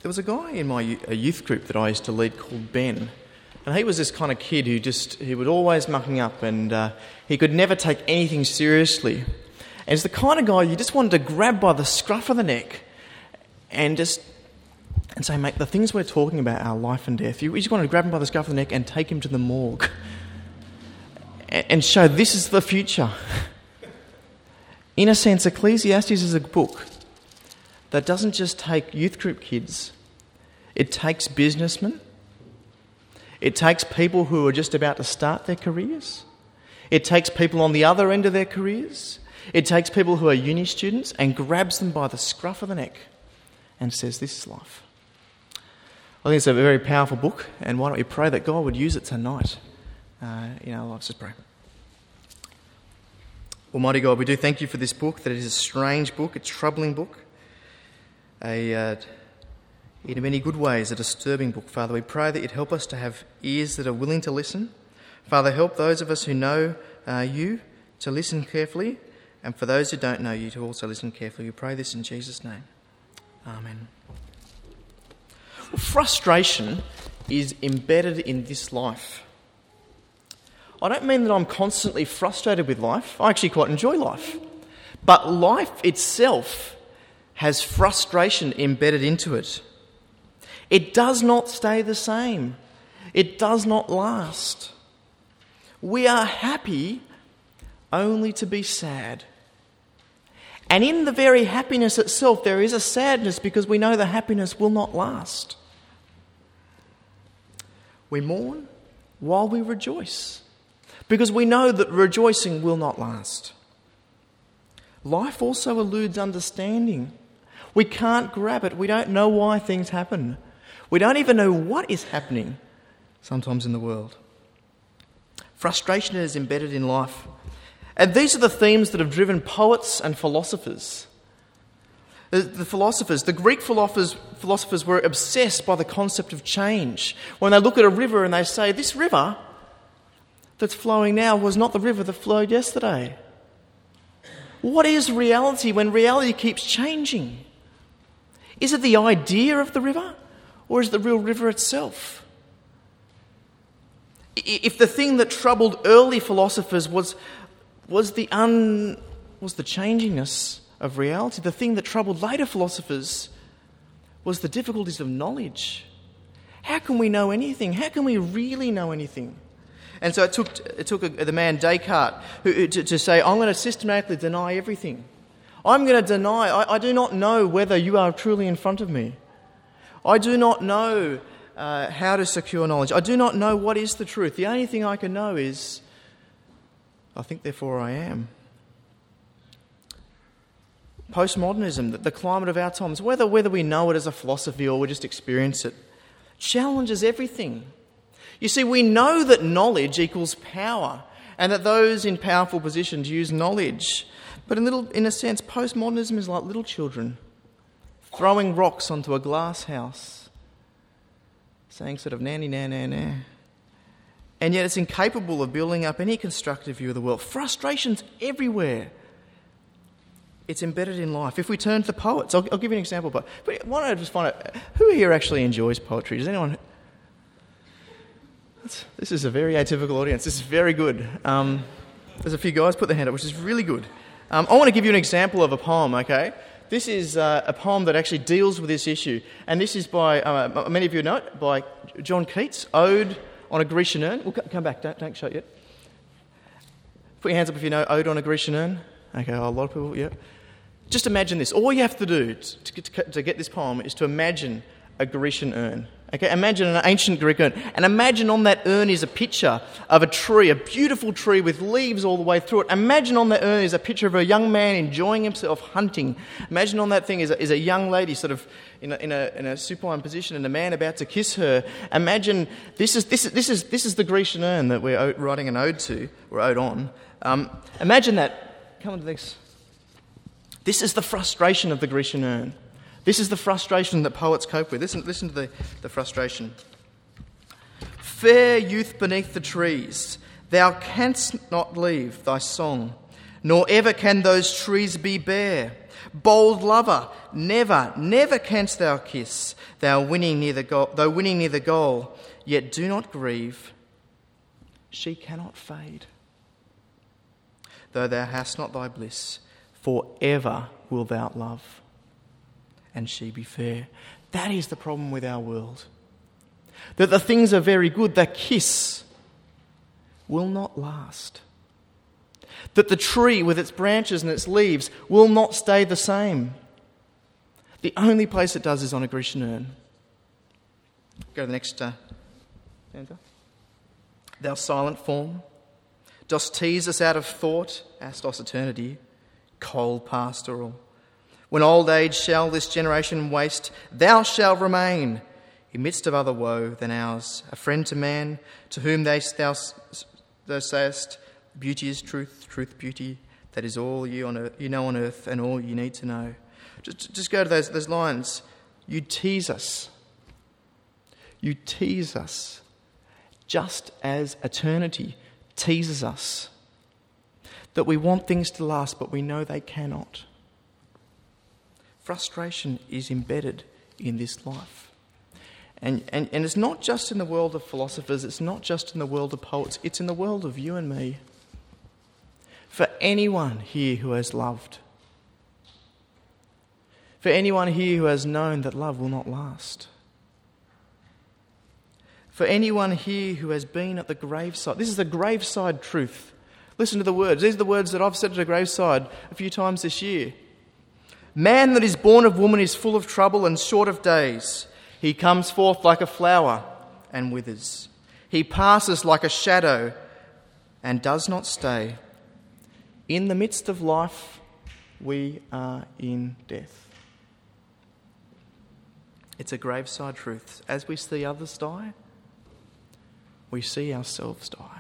there was a guy in my youth group that I used to lead called Ben. And he was this kind of kid he would always mucking up, and he could never take anything seriously. And he's the kind of guy you just wanted to grab by the scruff of the neck and say, mate, the things we're talking about are life and death. You just wanted to grab him by the scruff of the neck and take him to the morgue and show this is the future. In a sense, Ecclesiastes is a book that doesn't just take youth group kids. It takes businessmen. It takes people who are just about to start their careers. It takes people on the other end of their careers. It takes people who are uni students and grabs them by the scruff of the neck and says, this is life. I think it's a very powerful book, and why don't we pray that God would use it tonight in our lives. Let's pray. Almighty God, we do thank you for this book, that it is a strange book, a troubling book, in many good ways, a disturbing book. Father, we pray that you'd help us to have ears that are willing to listen. Father, help those of us who know you to listen carefully, and for those who don't know you to also listen carefully. We pray this in Jesus' name. Amen. Well, frustration is embedded in this life. I don't mean that I'm constantly frustrated with life. I actually quite enjoy life. But life itself has frustration embedded into it. It does not stay the same. It does not last. We are happy only to be sad. And in the very happiness itself, there is a sadness because we know the happiness will not last. We mourn while we rejoice because we know that rejoicing will not last. Life also eludes understanding. We can't grab it. We don't know why things happen. We don't even know what is happening sometimes in the world. Frustration is embedded in life. And these are the themes that have driven poets and philosophers. The Greek philosophers were obsessed by the concept of change. When they look at a river and they say, this river that's flowing now was not the river that flowed yesterday. What is reality when reality keeps changing? Is it the idea of the river? Or is it the real river itself? If the thing that troubled early philosophers was the changingness of reality, the thing that troubled later philosophers was the difficulties of knowledge. How can we know anything? How can we really know anything? And so it took the man Descartes to say, I'm going to systematically deny everything. I'm going to deny, I do not know whether you are truly in front of me. I do not know how to secure knowledge. I do not know what is the truth. The only thing I can know is, I think, therefore I am. Postmodernism, the climate of our times, whether we know it as a philosophy or we just experience it, challenges everything. You see, we know that knowledge equals power and that those in powerful positions use knowledge. But in a sense, postmodernism is like little children throwing rocks onto a glass house, saying sort of nanny, na, na, na. And yet it's incapable of building up any constructive view of the world. Frustration's everywhere. It's embedded in life. If we turn to the poets, I'll give you an example. But why don't I just find out, who here actually enjoys poetry? Does anyone? This is a very atypical audience. This is very good. There's a few guys put their hand up, which is really good. I want to give you an example of a poem, okay? This is a poem that actually deals with this issue. And this is by, many of you know it, by John Keats, Ode on a Grecian Urn. We'll come back, don't show it yet. Put your hands up if you know Ode on a Grecian Urn. Okay, a lot of people, yeah. Just imagine this. All you have to do to get this poem is to imagine a Grecian urn. Okay, imagine an ancient Greek urn. And imagine on that urn is a picture of a tree, a beautiful tree with leaves all the way through it. Imagine on that urn is a picture of a young man enjoying himself hunting. Imagine on that thing is a young lady sort of in a supine position and a man about to kiss her. Imagine this is the Grecian urn that we're writing an ode to, or ode on. Imagine that. Come on to this. This is the frustration of the Grecian urn. This is the frustration that poets cope with. Listen to the frustration. Fair youth beneath the trees, thou canst not leave thy song, nor ever can those trees be bare. Bold lover, never canst thou kiss, though winning near the goal, yet do not grieve. She cannot fade. Though thou hast not thy bliss, forever wilt thou love, and she be fair. That is the problem with our world. That the things are very good, the kiss will not last. That the tree with its branches and its leaves will not stay the same. The only place it does is on a Grecian urn. Go to the next stanza. Thou silent form, dost tease us out of thought, astos eternity, cold pastoral. When old age shall this generation waste, thou shalt remain in midst of other woe than ours, a friend to man, to whom thou sayest, beauty is truth, truth beauty, that is all you know on earth and all you need to know. Just go to those lines. You tease us. You tease us just as eternity teases us. That we want things to last, but we know they cannot. Frustration is embedded in this life. And it's not just in the world of philosophers, it's not just in the world of poets, it's in the world of you and me. For anyone here who has loved, for anyone here who has known that love will not last, for anyone here who has been at the graveside, this is a graveside truth. Listen to the words. These are the words that I've said at a graveside a few times this year. Man that is born of woman is full of trouble and short of days. He comes forth like a flower and withers. He passes like a shadow and does not stay. In the midst of life, we are in death. It's a graveside truth. As we see others die, we see ourselves die.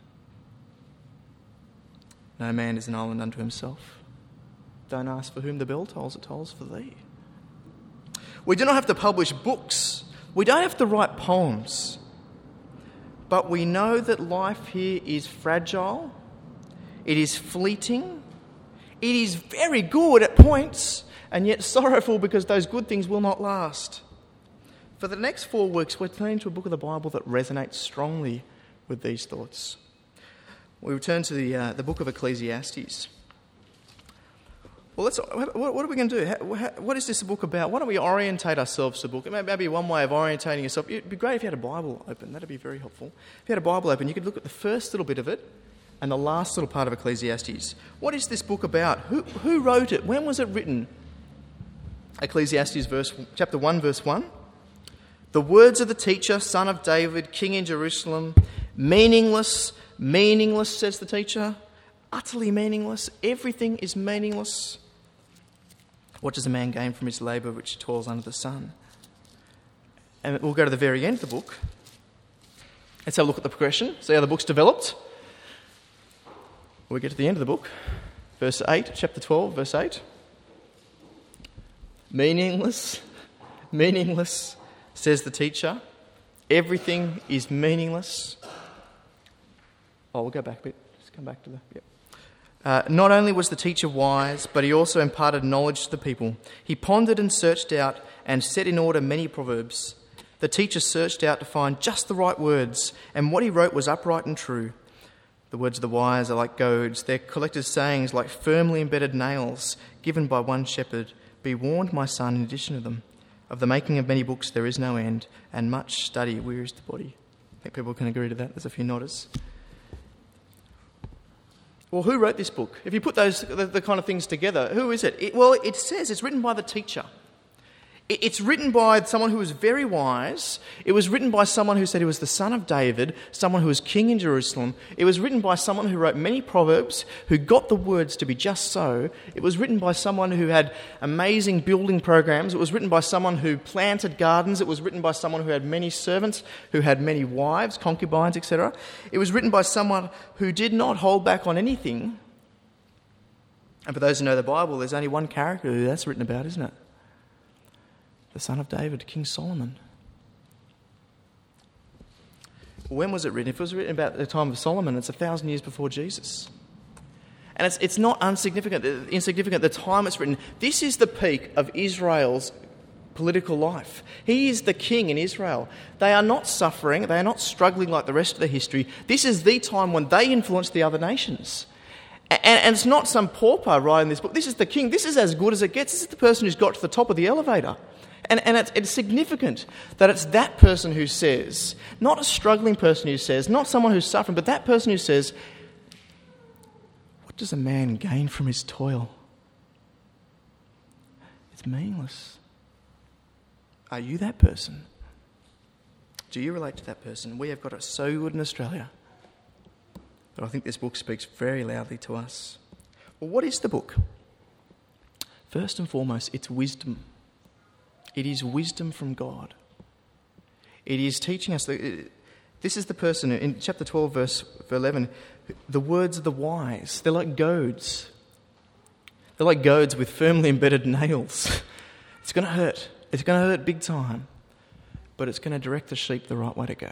No man is an island unto himself. Don't ask for whom the bell tolls, it tolls for thee. We do not have to publish books. We don't have to write poems. But we know that life here is fragile. It is fleeting. It is very good at points, and yet sorrowful because those good things will not last. For the next 4 weeks, we're turning to a book of the Bible that resonates strongly with these thoughts. We return to the book of Ecclesiastes. Well, what are we going to do? What is this book about? Why don't we orientate ourselves to the book? It may be one way of orientating yourself. It'd be great if you had a Bible open. That'd be very helpful. If you had a Bible open, you could look at the first little bit of it and the last little part of Ecclesiastes. What is this book about? Who wrote it? When was it written? Ecclesiastes chapter 1, verse 1. The words of the teacher, son of David, king in Jerusalem, meaningless, says the teacher, utterly meaningless. Everything is meaningless. What does a man gain from his labour which he toils under the sun? And we'll go to the very end of the book. Let's have a look at the progression, see how the book's developed. We get to the end of the book, verse 8, chapter 12, verse 8. Meaningless, says the teacher. Everything is meaningless. Oh, we'll go back a bit. Just come back to the... Yep. Not only was the teacher wise, but he also imparted knowledge to the people. He pondered and searched out and set in order many proverbs. The teacher searched out to find just the right words, and what he wrote was upright and true. The words of the wise are like goads, their collected sayings like firmly embedded nails given by one shepherd. Be warned, my son, in addition to them. Of the making of many books there is no end, and much study wearies the body. I think people can agree to that. There's a few nodders. Well, who wrote this book? If you put the kind of things together, who is it? It says it's written by the teacher. It's written by someone who was very wise. It was written by someone who said he was the son of David, someone who was king in Jerusalem. It was written by someone who wrote many proverbs, who got the words to be just so. It was written by someone who had amazing building programs. It was written by someone who planted gardens. It was written by someone who had many servants, who had many wives, concubines, etc. It was written by someone who did not hold back on anything. And for those who know the Bible, there's only one character who that's written about, isn't it? The son of David, King Solomon. When was it written? If it was written about the time of Solomon, it's 1,000 years before Jesus. And it's not insignificant the time it's written. This is the peak of Israel's political life. He is the king in Israel. They are not suffering. They are not struggling like the rest of the history. This is the time when they influence the other nations. And it's not some pauper writing this book. This is the king. This is as good as it gets. This is the person who's got to the top of the elevator. And it's significant that it's that person who says, not a struggling person who says, not someone who's suffering, but that person who says, what does a man gain from his toil? It's meaningless. Are you that person? Do you relate to that person? We have got it so good in Australia. But I think this book speaks very loudly to us. Well, what is the book? First and foremost, it's wisdom. It is wisdom from God. It is teaching us. This is the person in chapter 12, verse 11. The words of the wise, they're like goads. They're like goads with firmly embedded nails. It's going to hurt. It's going to hurt big time. But it's going to direct the sheep the right way to go.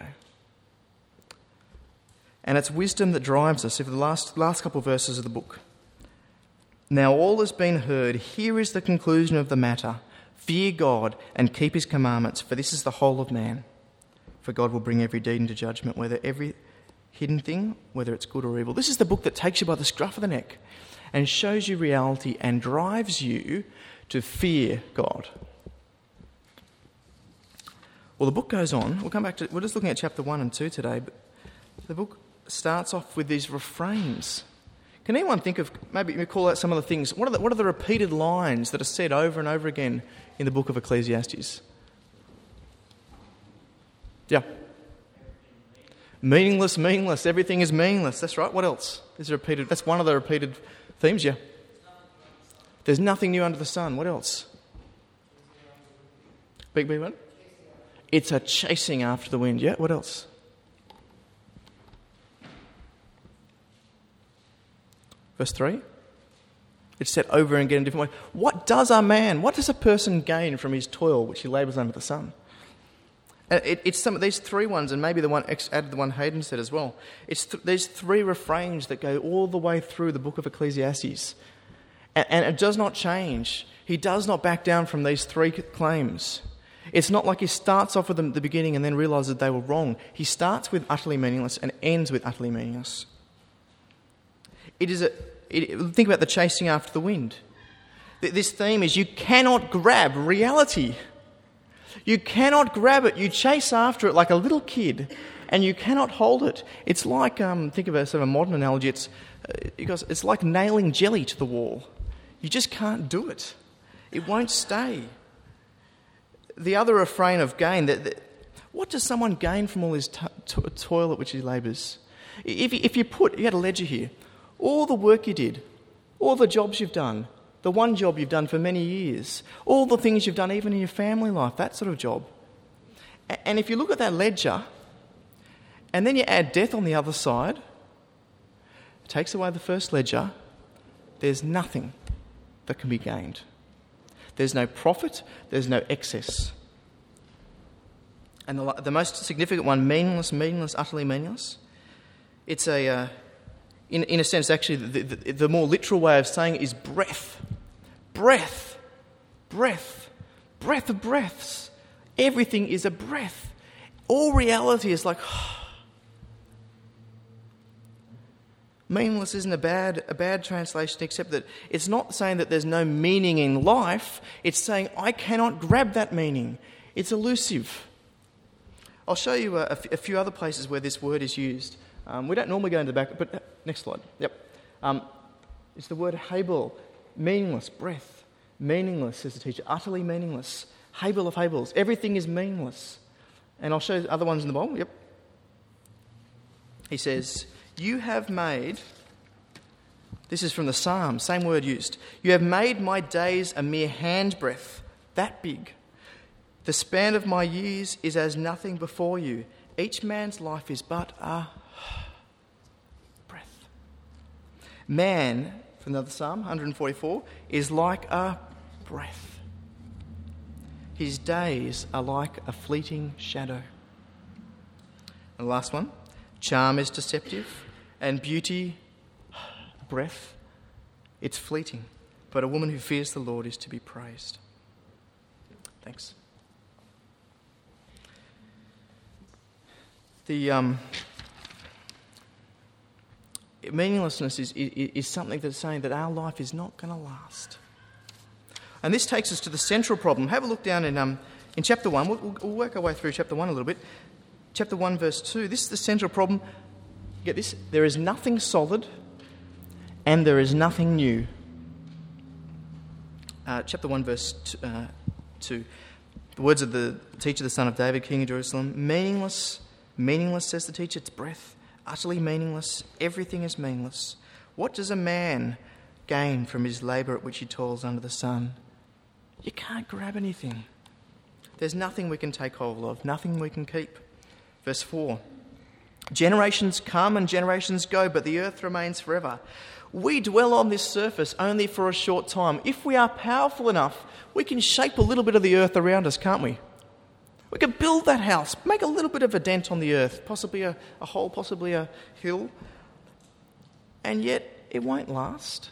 And it's wisdom that drives us. If the last couple of verses of the book. Now all has been heard. Here is the conclusion of the matter. Fear God and keep his commandments, for this is the whole of man. For God will bring every deed into judgment, whether every hidden thing, whether it's good or evil. This is the book that takes you by the scruff of the neck and shows you reality and drives you to fear God. Well, the book goes on. We're just looking at chapter 1 and 2 today, but the book starts off with these refrains. Can anyone think of, maybe we call out some of the things, what are the repeated lines that are said over and over again in the book of Ecclesiastes? Yeah. Meaningless, everything is meaningless. That's right. What else is repeated? That's one of the repeated themes, yeah. There's nothing new under the sun. What else? Big one? It's a chasing after the wind. Yeah, what else? Verse 3. It's said over and again in different ways. What does a person gain from his toil which he labours under the sun? It's some of these three ones, and maybe added the one Hayden said as well. There's three refrains that go all the way through the book of Ecclesiastes. And it does not change. He does not back down from these three claims. It's not like he starts off with them at the beginning and then realises that they were wrong. He starts with utterly meaningless and ends with utterly meaningless. Think about the chasing after the wind. This theme is you cannot grab reality. You cannot grab it. You chase after it like a little kid and you cannot hold it. It's like, think of it as a modern analogy, it's like nailing jelly to the wall. You just can't do it. It won't stay. The other refrain of gain, what does someone gain from all his toil at which he labours? If you had a ledger here, all the work you did, all the jobs you've done, the one job you've done for many years, all the things you've done even in your family life, that sort of job. And if you look at that ledger, and then you add death on the other side, it takes away the first ledger, there's nothing that can be gained. There's no profit, there's no excess. And the most significant one, meaningless, utterly meaningless, it's in a sense, actually, the more literal way of saying it is breath. Breath of breaths. Everything is a breath. All reality is like... Meaningless isn't a bad translation, except that it's not saying that there's no meaning in life. It's saying I cannot grab that meaning. It's elusive. I'll show you a few other places where this word is used. We don't normally go into the back, but next slide. Yep. It's the word habel, meaningless, breath. Meaningless, says the teacher, utterly meaningless. Habel of Habels, everything is meaningless. And I'll show you other ones in the Bible. Yep. He says, you have made, this is from the Psalm, same word used. You have made my days a mere handbreadth, that big. The span of my years is as nothing before you. Each man's life is but a breath. Man, from another Psalm, 144, is like a breath. His days are like a fleeting shadow. And the last one, charm is deceptive, and beauty, breath, It's fleeting, but a woman who fears the Lord is to be praised. Thanks. The meaninglessness is something that's saying that our life is not going to last. And this takes us to the central problem. Have a look down in chapter 1. We'll work our way through chapter 1 a little bit. Chapter 1, verse 2. This is the central problem. Get this. There is nothing solid and there is nothing new. Chapter 1, verse 2. The words of the teacher, the son of David, king of Jerusalem. Meaningless, says the teacher. It's breath. Utterly meaningless. Everything is meaningless. What does a man gain from his labour at which he toils under the sun? You can't grab anything. There's nothing we can take hold of, nothing we can keep. Verse 4. Generations come and generations go, but the earth remains forever. We dwell on this surface only for a short time. If we are powerful enough, we can shape a little bit of the earth around us, can't we? We can build that house, make a little bit of a dent on the earth, possibly a hole, possibly a hill, and yet it won't last.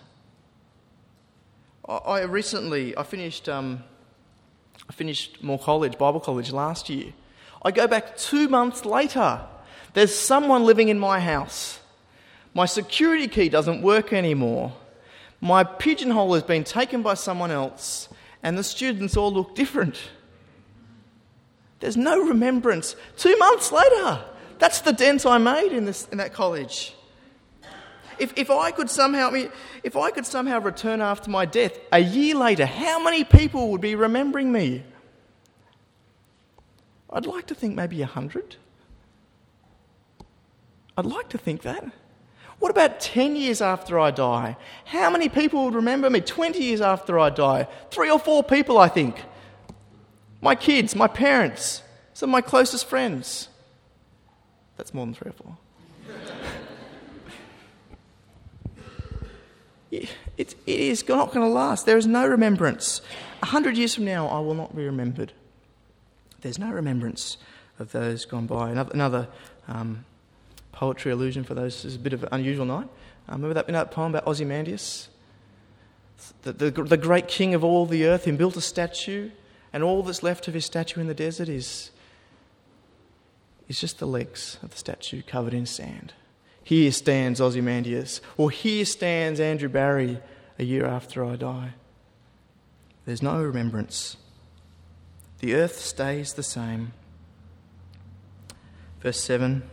I finished Moore College, Bible College last year. I go back 2 months later. There's someone living in my house. My security key doesn't work anymore. My pigeonhole has been taken by someone else, and the students all look different. There's no remembrance. 2 months later, that's the dent I made in that college. If I could somehow return after my death, a year later, how many people would be remembering me? I'd like to think maybe 100. I'd like to think that. What about 10 years after I die? How many people would remember me 20 years after I die? 3 or 4 people, I think. My kids, my parents, some of my closest friends. That's more than 3 or 4. It is not going to last. There is no remembrance. 100 years from now, I will not be remembered. There's no remembrance of those gone by. Another poetry allusion for those is a bit of an unusual night. Remember that poem about Ozymandias? The great king of all the earth, who built a statue, and all that's left of his statue in the desert is just the legs of the statue covered in sand. Here stands Ozymandias, or here stands Andrew Barry a year after I die. There's no remembrance. The earth stays the same. Verse 5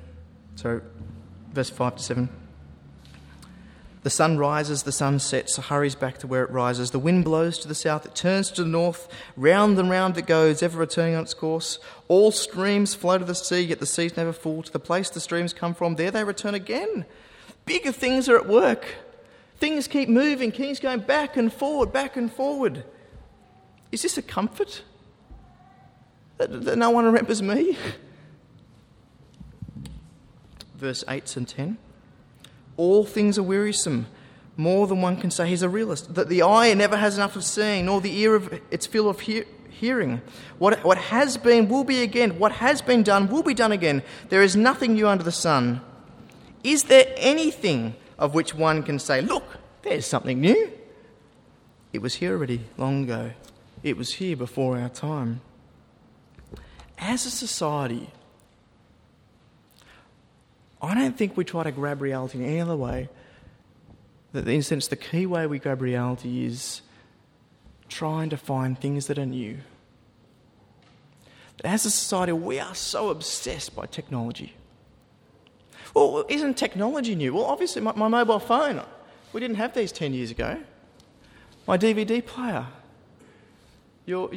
to 7. The sun rises, the sun sets, hurries back to where it rises. The wind blows to the south, it turns to the north. Round and round it goes, ever returning on its course. All streams flow to the sea, yet the seas never fall. To the place the streams come from, there they return again. Bigger things are at work. Things keep moving, things going back and forward, back and forward. Is this a comfort? That no one remembers me? Verse 8 and 10. All things are wearisome, more than one can say. He's a realist. That the eye never has enough of seeing, nor the ear of its fill of hearing. What has been will be again. What has been done will be done again. There is nothing new under the sun. Is there anything of which one can say, look, there's something new? It was here already, long ago. It was here before our time. As a society, I don't think we try to grab reality in any other way. In a sense, the key way we grab reality is trying to find things that are new. But as a society, we are so obsessed by technology. Well, isn't technology new? Well, obviously, my mobile phone, we didn't have these 10 years ago. My DVD player, your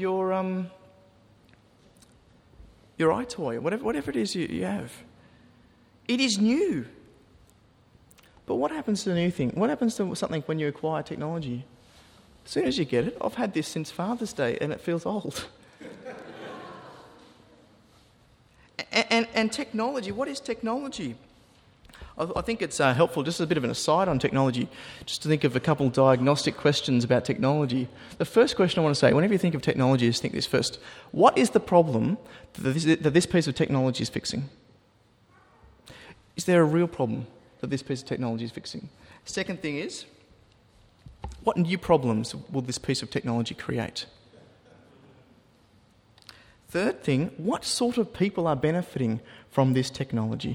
iToy, whatever it is you have. It is new. But what happens to the new thing? What happens to something when you acquire technology? As soon as you get it, I've had this since Father's Day and it feels old. and technology, what is technology? I think it's helpful, just a bit of an aside on technology, just to think of a couple of diagnostic questions about technology. The first question I want to say, whenever you think of technology, is think this first. What is the problem that this piece of technology is fixing? Is there a real problem that this piece of technology is fixing? Second thing is, What new problems will this piece of technology create? Third thing, what sort of people are benefiting from this technology?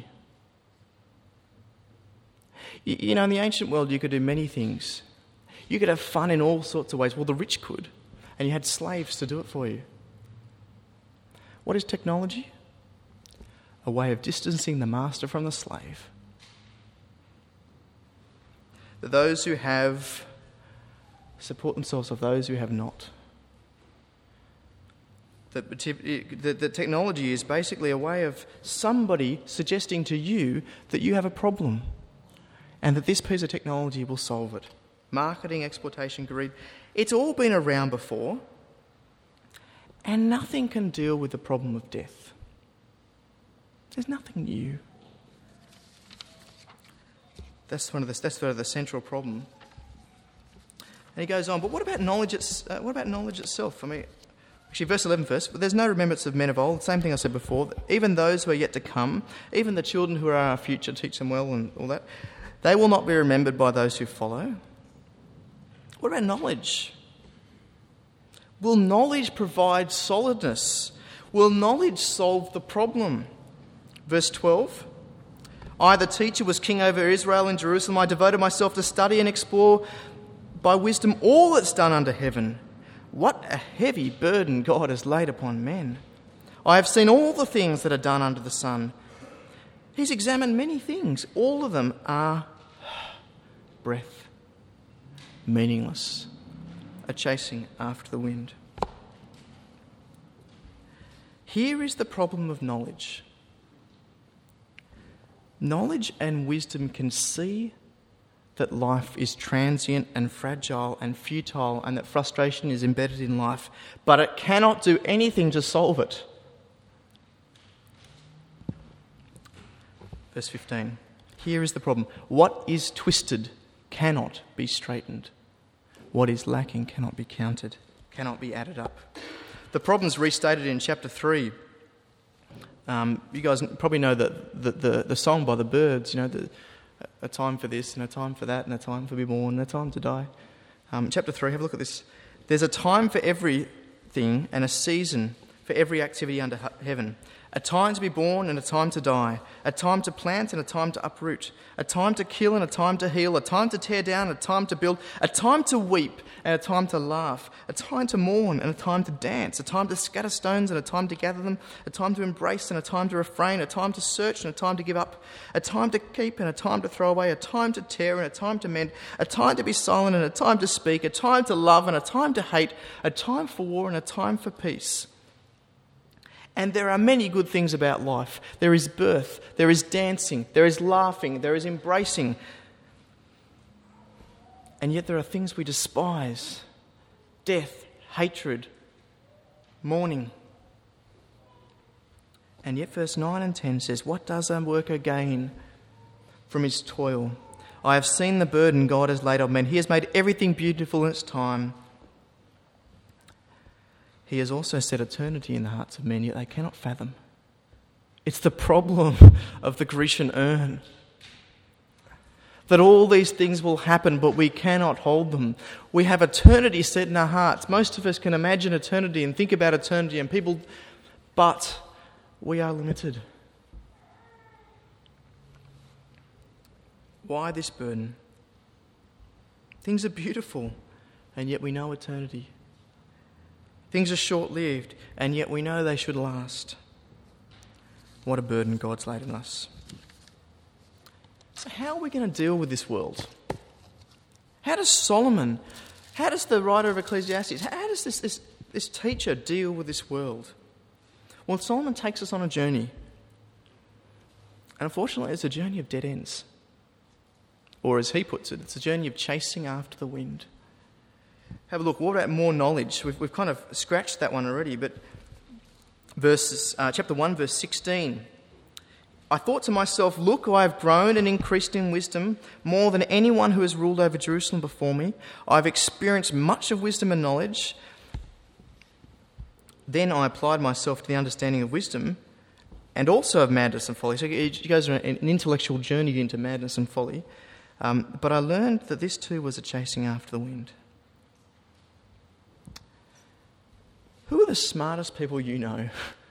You know, in the ancient world, you could do many things. You could have fun in all sorts of ways. Well, the rich could, and you had slaves to do it for you. What is technology? A way of distancing the master from the slave. That those who have support themselves of those who have not. That technology is basically a way of somebody suggesting to you that you have a problem and that this piece of technology will solve it. Marketing, exploitation, greed. It's all been around before, and nothing can deal with the problem of death. There's nothing new. That's sort of the central problem. And he goes on, but what about knowledge itself? I mean, actually, verse 11 first. But there's no remembrance of men of old. Same thing I said before. Even those who are yet to come, even the children who are our future, teach them well and all that, they will not be remembered by those who follow. What about knowledge? Will knowledge provide solidness? Will knowledge solve the problem? Verse 12. I, the teacher, was king over Israel and Jerusalem. I devoted myself to study and explore by wisdom all that's done under heaven. What a heavy burden God has laid upon men. I have seen all the things that are done under the sun. He's examined many things. All of them are breath, meaningless, a chasing after the wind. Here is the problem of knowledge. Knowledge and wisdom can see that life is transient and fragile and futile and that frustration is embedded in life, but it cannot do anything to solve it. Verse 15. Here is the problem. What is twisted cannot be straightened. What is lacking cannot be counted, cannot be added up. The problem's restated in chapter 3. You guys probably know the song by the Byrds, you know, a time for this and a time for that and a time to be born and a time to die. Chapter 3, have a look at this. There's a time for everything and a season for every activity under heaven. A time to be born and a time to die. A time to plant and a time to uproot. A time to kill and a time to heal. A time to tear down and a time to build. A time to weep and a time to laugh. A time to mourn and a time to dance. A time to scatter stones and a time to gather them. A time to embrace and a time to refrain. A time to search and a time to give up. A time to keep and a time to throw away. A time to tear and a time to mend. A time to be silent and a time to speak. A time to love and a time to hate. A time for war and a time for peace. And there are many good things about life. There is birth, there is dancing, there is laughing, there is embracing. And yet there are things we despise. Death, hatred, mourning. And yet verse 9 and 10 says, what does a worker gain from his toil? I have seen the burden God has laid on men. He has made everything beautiful in its time. He has also set eternity in the hearts of men, yet they cannot fathom. It's the problem of the Grecian urn. That all these things will happen, but we cannot hold them. We have eternity set in our hearts. Most of us can imagine eternity and think about eternity, but we are limited. Why this burden? Things are beautiful, and yet we know eternity. Things are short-lived, and yet we know they should last. What a burden God's laid on us. So how are we going to deal with this world? How does the writer of Ecclesiastes, how does this teacher deal with this world? Well, Solomon takes us on a journey. And unfortunately, it's a journey of dead ends. Or as he puts it, it's a journey of chasing after the wind. Have a look. What about more knowledge? We've kind of scratched that one already, but chapter 1, verse 16. I thought to myself, look, I have grown and increased in wisdom more than anyone who has ruled over Jerusalem before me. I've experienced much of wisdom and knowledge. Then I applied myself to the understanding of wisdom and also of madness and folly. So he goes on an intellectual journey into madness and folly. But I learned that this too was a chasing after the wind. Who are the smartest people you know?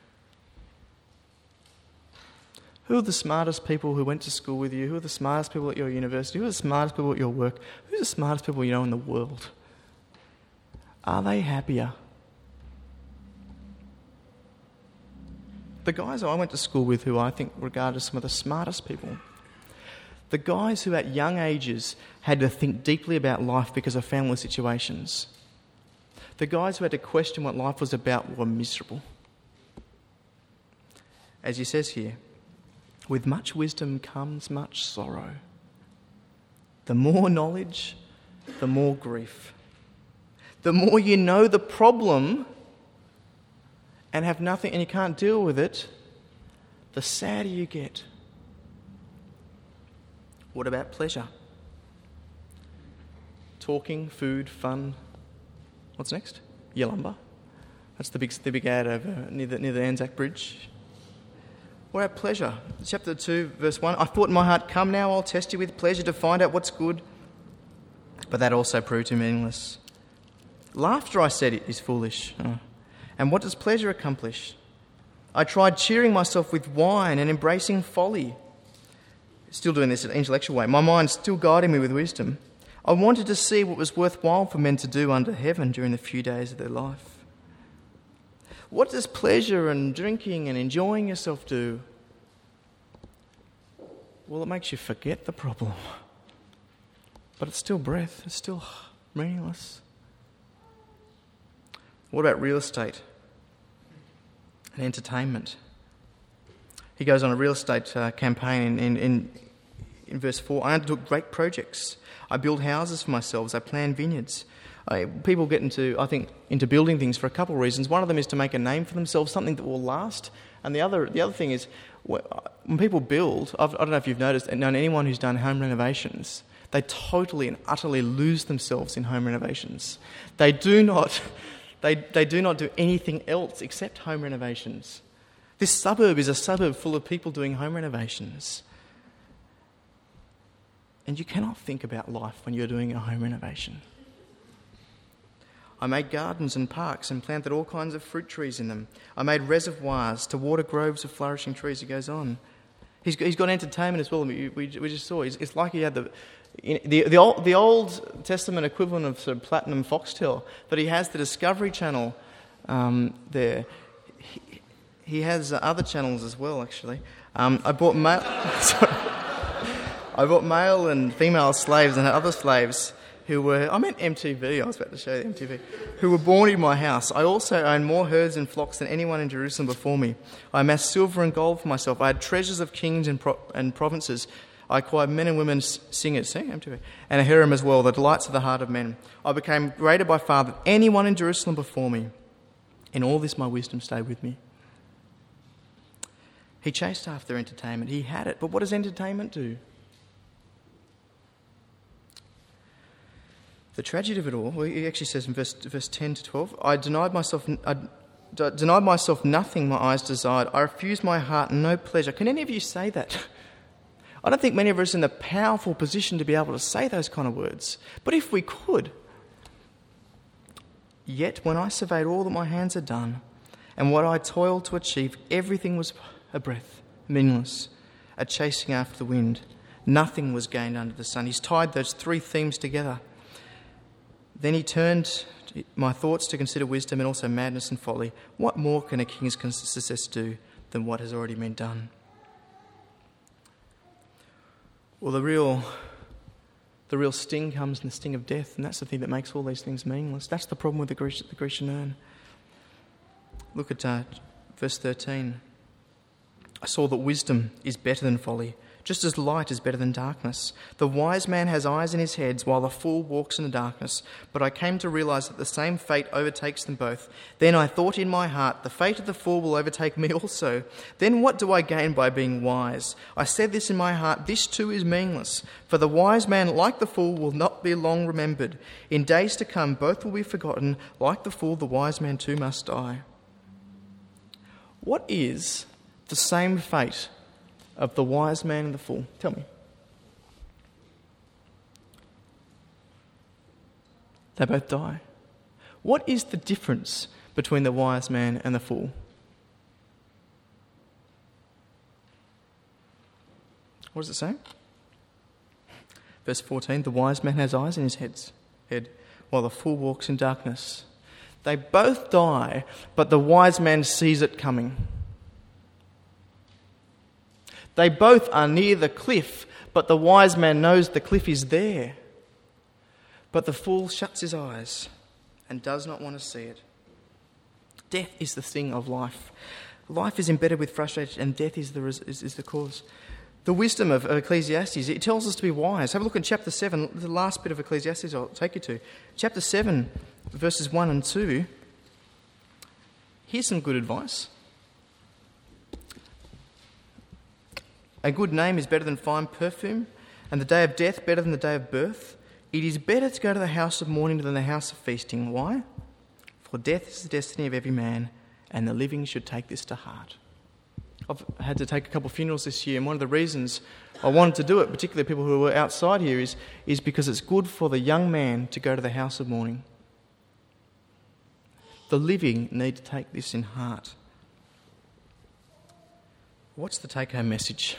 Who are the smartest people who went to school with you? Who are the smartest people at your university? Who are the smartest people at your work? Who are the smartest people you know in the world? Are they happier? The guys I went to school with, who I think regarded as some of the smartest people, the guys who at young ages had to think deeply about life because of family situations, the guys who had to question what life was about were miserable. As he says here, with much wisdom comes much sorrow. The more knowledge, the more grief. The more you know the problem and have nothing and you can't deal with it, the sadder you get. What about pleasure? Talking, food, fun. What's next? Yalumba. That's the big ad over near the Anzac Bridge. What about pleasure? Chapter 2, verse 1. I thought in my heart, come now, I'll test you with pleasure to find out what's good. But that also proved too meaningless. Laughter, I said, is foolish. And what does pleasure accomplish? I tried cheering myself with wine and embracing folly. Still doing this in an intellectual way. My mind still guiding me with wisdom. I wanted to see what was worthwhile for men to do under heaven during the few days of their life. What does pleasure and drinking and enjoying yourself do? Well, it makes you forget the problem. But it's still breath. It's still meaningless. What about real estate and entertainment? He goes on a real estate campaign in verse 4. I undertook great projects. I built houses for myself. I planned vineyards. People get into building things for a couple of reasons. One of them is to make a name for themselves, something that will last. And the other thing is, when people build, I don't know if you've noticed, and known anyone who's done home renovations, they totally and utterly lose themselves in home renovations. They do not do anything else except home renovations. This suburb is a suburb full of people doing home renovations. And you cannot think about life when you're doing a home renovation. I made gardens and parks and planted all kinds of fruit trees in them. I made reservoirs to water groves of flourishing trees. He goes on. He's got entertainment as well. We just saw. It's like he had the Old Testament equivalent of sort of platinum Foxtel, but he has the Discovery Channel there. He has other channels as well, actually. I bought male and female slaves and other slaves who were, I meant MTV, I was about to show you MTV, who were born in my house. I also owned more herds and flocks than anyone in Jerusalem before me. I amassed silver and gold for myself. I had treasures of kings and provinces. I acquired men and women singers, MTV, and a harem as well, the delights of the heart of men. I became greater by far than anyone in Jerusalem before me. In all this my wisdom stayed with me. He chased after entertainment. He had it. But what does entertainment do? The tragedy of it all, he actually says in verse 10 to 12, I denied myself nothing my eyes desired. I refused my heart no pleasure. Can any of you say that? I don't think many of us are in the powerful position to be able to say those kind of words. But if we could. Yet when I surveyed all that my hands had done and what I toiled to achieve, everything was a breath, meaningless, a chasing after the wind. Nothing was gained under the sun. He's tied those three themes together. Then he turned my thoughts to consider wisdom and also madness and folly. What more can a king's success do than what has already been done? Well, the real sting comes in the sting of death, and that's the thing that makes all these things meaningless. That's the problem with the Grecian urn. Look at verse 13. I saw that wisdom is better than folly, just as light is better than darkness. The wise man has eyes in his head, while the fool walks in the darkness. But I came to realize that the same fate overtakes them both. Then I thought in my heart, the fate of the fool will overtake me also. Then what do I gain by being wise? I said this in my heart, this too is meaningless. For the wise man, like the fool, will not be long remembered. In days to come, both will be forgotten. Like the fool, the wise man too must die. What is the same fate of the wise man and the fool? Tell me. They both die. What is the difference between the wise man and the fool? What does it say? Verse 14, the wise man has eyes in his head, while the fool walks in darkness. They both die, but the wise man sees it coming. They both are near the cliff, but the wise man knows the cliff is there. But the fool shuts his eyes and does not want to see it. Death is the thing of life. Life is embedded with frustration, and death is the cause. The wisdom of Ecclesiastes, it tells us to be wise. Have a look in chapter 7, the last bit of Ecclesiastes I'll take you to. Chapter 7, verses 1 and 2. Here's some good advice. A good name is better than fine perfume, and the day of death better than the day of birth. It is better to go to the house of mourning than the house of feasting. Why? For death is the destiny of every man, and the living should take this to heart. I've had to take a couple of funerals this year, and one of the reasons I wanted to do it, particularly people who are outside here, is because it's good for the young man to go to the house of mourning. The living need to take this in heart. What's the take-home message?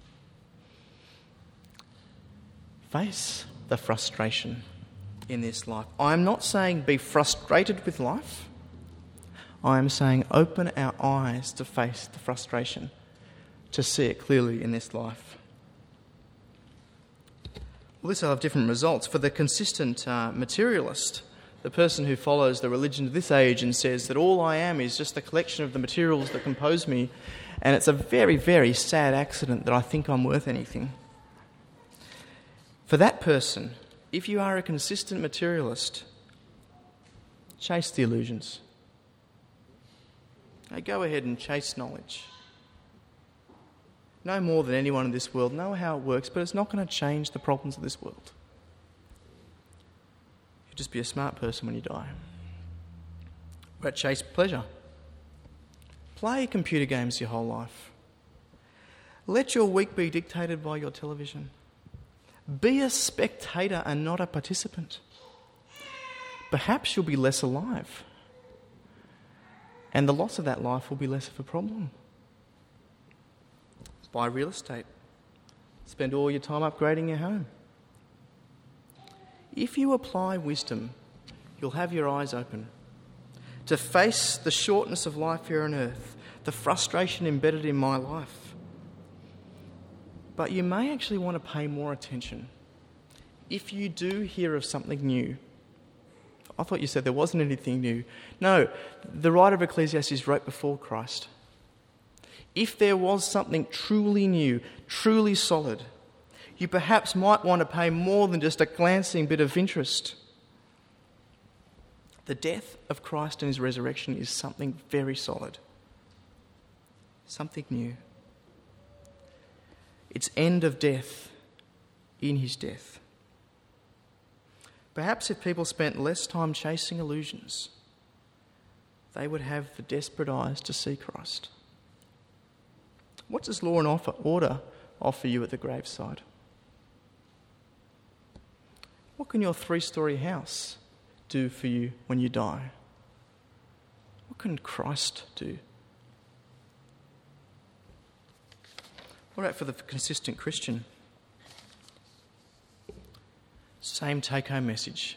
Face the frustration in this life. I'm not saying be frustrated with life. I am saying open our eyes to face the frustration, to see it clearly in this life. Well, this will have different results. For the consistent materialist, the person who follows the religion of this age and says that all I am is just a collection of the materials that compose me, and it's a very, very sad accident that I think I'm worth anything. For that person, if you are a consistent materialist, chase the illusions. Go ahead and chase knowledge. Know more than anyone in this world. Know how it works, but it's not going to change the problems of this world. You'll just be a smart person when you die. But chase pleasure. Play computer games your whole life. Let your week be dictated by your television. Be a spectator and not a participant. Perhaps you'll be less alive. And the loss of that life will be less of a problem. Buy real estate. Spend all your time upgrading your home. If you apply wisdom, you'll have your eyes open to face the shortness of life here on earth, the frustration embedded in my life. But you may actually want to pay more attention. If you do hear of something new, I thought you said there wasn't anything new. No, the writer of Ecclesiastes wrote before Christ. If there was something truly new, truly solid, you perhaps might want to pay more than just a glancing bit of interest. The death of Christ and his resurrection is something very solid. Something new. It's end of death in his death. Perhaps if people spent less time chasing illusions, they would have the desperate eyes to see Christ. What does law and order offer you at the graveside? What can your 3-story house do for you when you die? What can Christ do? What about for the consistent Christian? Same take-home message.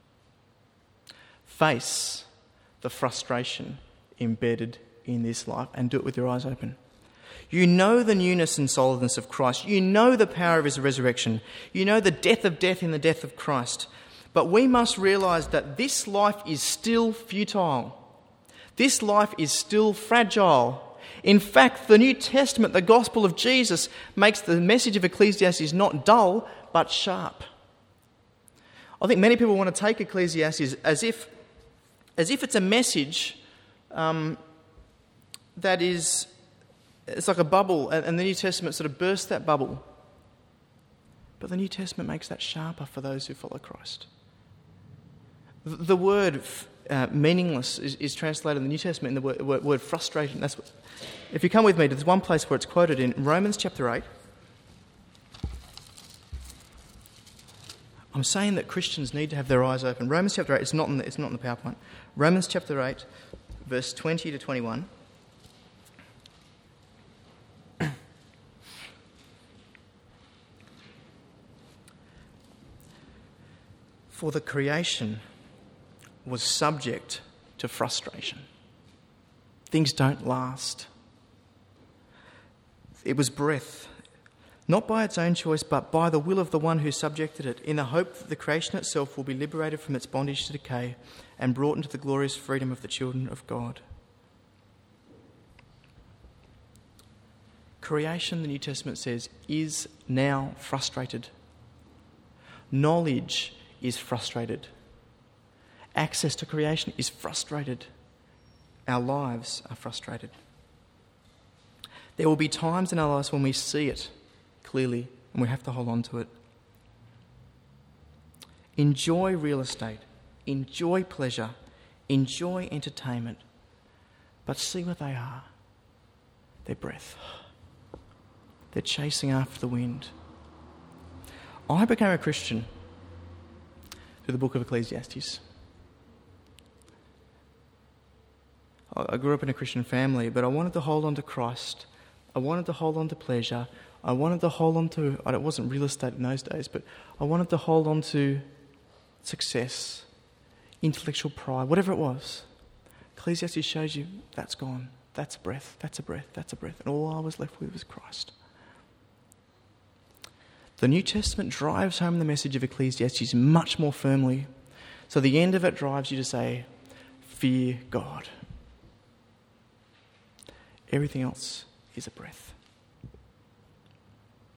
Face the frustration embedded in this life and do it with your eyes open. You know the newness and solidness of Christ. You know the power of his resurrection. You know the death of death in the death of Christ. But we must realise that this life is still futile. This life is still fragile. In fact, the New Testament, the gospel of Jesus, makes the message of Ecclesiastes not dull, but sharp. I think many people want to take Ecclesiastes as if it's a message that is, it's like a bubble, and the New Testament sort of bursts that bubble. But the New Testament makes that sharper for those who follow Christ. The word meaningless is translated in the New Testament in the word frustrating. That's what, if you come with me, there's one place where it's quoted in Romans chapter 8. I'm saying that Christians need to have their eyes open. Romans chapter 8, it's not in the PowerPoint. Romans chapter 8, verse 20 to 21. For the creation was subject to frustration. Things don't last. It was breath, not by its own choice, but by the will of the one who subjected it, in the hope that the creation itself will be liberated from its bondage to decay and brought into the glorious freedom of the children of God. Creation, the New Testament says, is now frustrated. Knowledge is frustrated. Access to creation is frustrated. Our lives are frustrated. There will be times in our lives when we see it clearly and we have to hold on to it. Enjoy real estate. Enjoy pleasure. Enjoy entertainment. But see what they are. They're breath. They're chasing after the wind. I became a Christian through the book of Ecclesiastes. I grew up in a Christian family, but I wanted to hold on to Christ. I wanted to hold on to pleasure. I wanted to hold on to, it wasn't real estate in those days, but I wanted to hold on to success, intellectual pride, whatever it was. Ecclesiastes shows you that's gone. That's a breath, that's a breath, that's a breath. And all I was left with was Christ. The New Testament drives home the message of Ecclesiastes much more firmly. So the end of it drives you to say, fear God. Everything else is a breath.